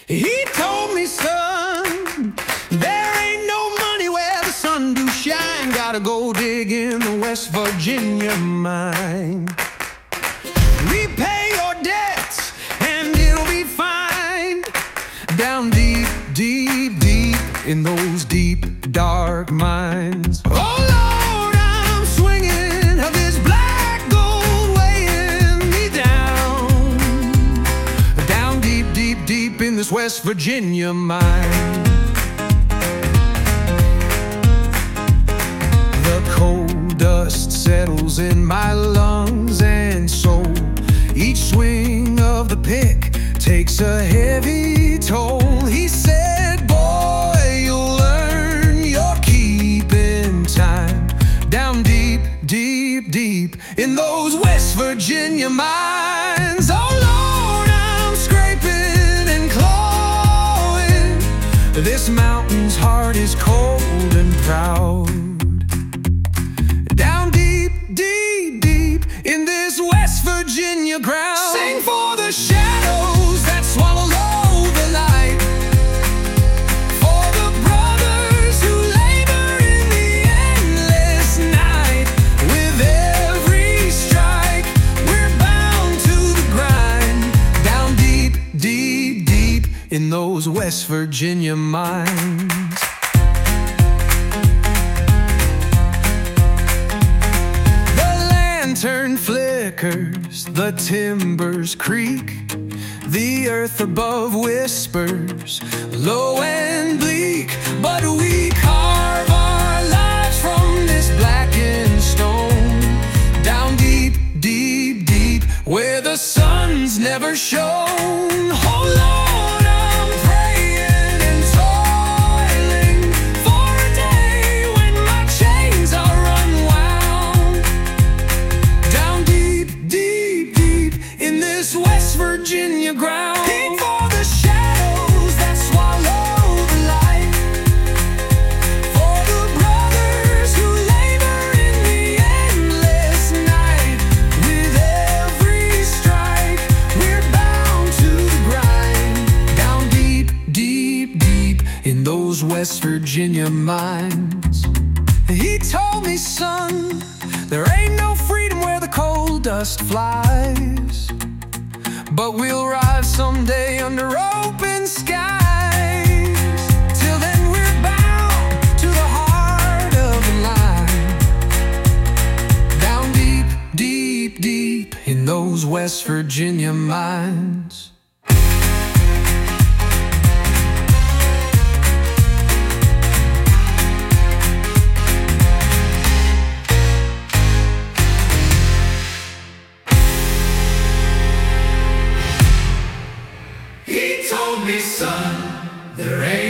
He told me, son, there ain't no money where the sun do shine. Gotta go dig in the West Virginia mine. Repay your debts and it'll be fine. Down deep, deep, deep in those deep, dark mines. Oh Lord, I'm swinging of this black gold weighing me down. Down deep, deep, deep in this West Virginia mine. The coal dust settles in my lungs and soul. Each swing of the pick takes a heavy toll. He said, boy, you'll learn you're keeping time. Down deep, deep, deep in those West Virginia mines. Oh Lord, I'm scraping and clawing. This mountain's heart is cold and proud. Down deep, deep, deep in this West Virginia ground. Sing for the shadows that swallow the light, for the brothers who labor in the endless night. With every strike, we're bound to the grind. Down deep, deep, deep in those West Virginia mines. Lantern flickers, the timbers creak, the earth above whispers, low and bleak. But we carve our lives from this blackened stone. Down deep, deep, deep where the sun's never shone. Oh Lord, I'm praying and toiling for a day when my chains are unwound. Down deep, deep, deep in this West Virginia ground. Heat for the shadows that swallow the light, for the brothers who labor in the endless night. With every strike, we're bound to the grind. Down deep, deep, deep in those West Virginia mines. He told me, son, there ain't no freedom where the coal dust flies, but we'll rise someday under open skies. Till then we're bound to the heart of the line. Down deep, deep, deep in those West Virginia mines. He told me, son, there ain't